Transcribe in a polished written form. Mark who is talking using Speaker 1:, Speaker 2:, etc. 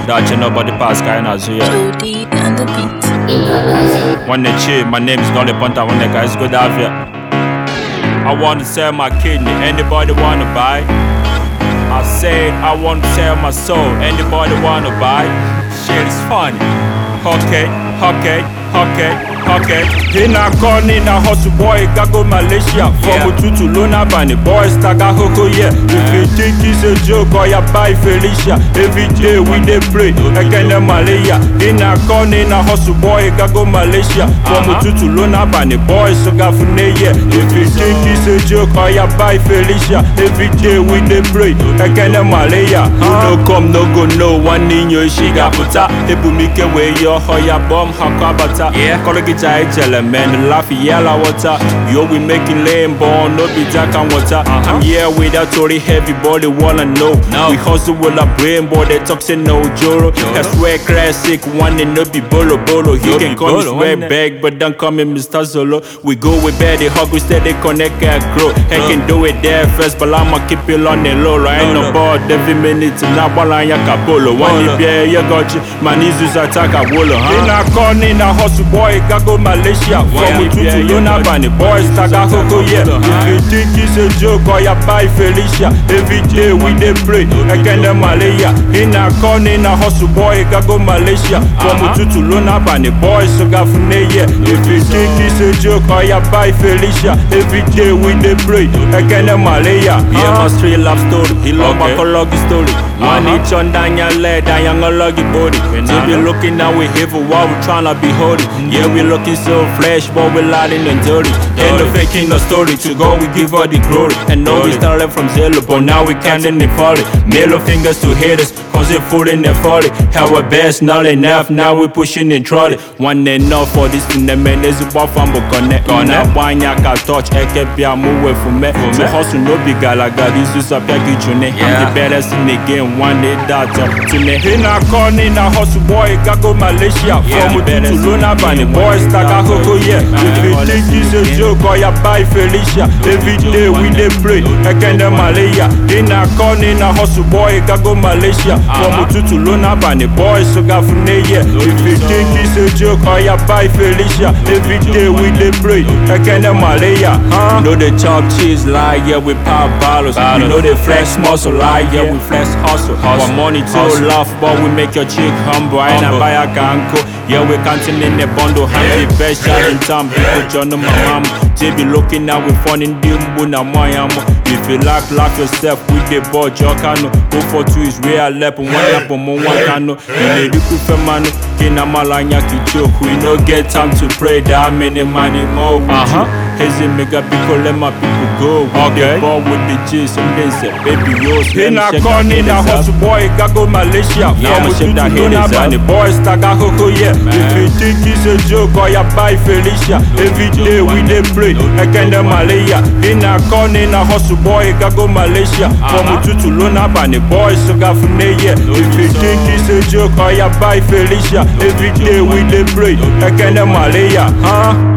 Speaker 1: That you nobody pass guy na so yeah.
Speaker 2: Jody and the beat.
Speaker 1: When they chill, my name is Nolly Punta. When the guys go down here, I want to sell my kidney. Anybody wanna buy? I said I want to sell my soul. Anybody wanna buy? Shit is funny. Okay. In a corner, in a hustle boy, go Malaysia. From Ututu, Luna Bani, boys, Taga Hoko, yeah. If you think it's a joke, or you buy Felicia. Every day we dey pray, again Malaya. In a corner, in a hustle boy, go Malaysia. From Ututu, Luna Bani, boys, Taga Fune, yeah. If you think it's a joke, or you buy Felicia. Every day we dey pray, again Malaya. No come, no go, no one in your shiga puta. Ebumike way, your hoya bomb, hakabata. Yeah, man, laugh yellow water. Yo, we making lame born, no be jack and water. I'm here with that Tory heavy body, wanna know. We hustle with a brain boy, they toxic no joro. That's where classic one and no be bolo. You can call me swear bag, but don't call me Mr. Zolo. We go with bad, they hug, we steady connect and grow. I can do it there first, but I'ma keep it on the low. I ain't no board every minute, now while I capolo. One year, you got you, my knees is attack a wolo. In a corner, in a hustle boy, go Malaysia. From Ututu, Luna Bani, boys, Taga Hoko, yeah. If you think it's a joke, or you buy Felicia. Every day we dey pray, again Malaya. In a corner, in a hustle boy, go Malaysia. From Ututu, Luna Bani, boys, Taga Fune, yeah. If you think it's a joke, or you buy Felicia. Every day we dey pray, again Malaya. Yeah, my street love story, he love my cology story. One each on down your leg, down your loggy body. They be looking now we here for what we tryna be holy. Yeah, we looking so fresh, but we lying and dirty. Ain't no faking no story, to go we give all the glory. And know we started from zero, but now we counting the folly. Middle fingers to haters, cause they food in their folly. Our best, not enough, now we pushing and trolley. One enough for this thing, the man is a buff and connect. Gonna wine ya can touch, I can't be a move for me. So hustle no big galaga, this is a package on it. I'm the baddest in the game, one day that up to me. In a corner, in a hustle boy, go Malaysia. From Ututu, Luna Bani, boys, Taga Hoko, yeah. If you think it's a joke, or you buy Felicia. Every day we dey pray, again Malaya. In a corner, in a hustle boy, go Malaysia. From Ututu, Luna Bani, boys, Taga Fune, yeah. If you think it's a joke, or you buy Felicia. Every day we dey pray, again Malaya. You know they chop cheese like, yeah, we pop bottles. You know they flex muscle like, yeah, we flex hustle. Our money too love, but we make your chick humble. I ain't a buy a ganko. Yeah, we counting in the bundle, hand the best shot in town. People John my mama, they be looking now we finding them buna moyamo. If you laugh yourself with the ball, Jokano. Go for two is where I left one up on one cano. You need to prefer man, Kina Malanya joke. We no get time to pray that many money more. Hazy mega people, let my people go. Okay. Ball with the G's and they say, baby, yours. In a corner, in a hustle boy, go Malaysia. From Ututu, Luna Bani, boys, Taga Hoko, yeah. If you think it's a joke, or you buy Felicia. Every day we dey pray, again Malaya. In a corner, in a hustle boy, go Malaysia. From Ututu, Luna Bani, boys, Taga Fune, yeah. If you think it's a joke, or you buy Felicia. Every day we dey pray, again Malaya.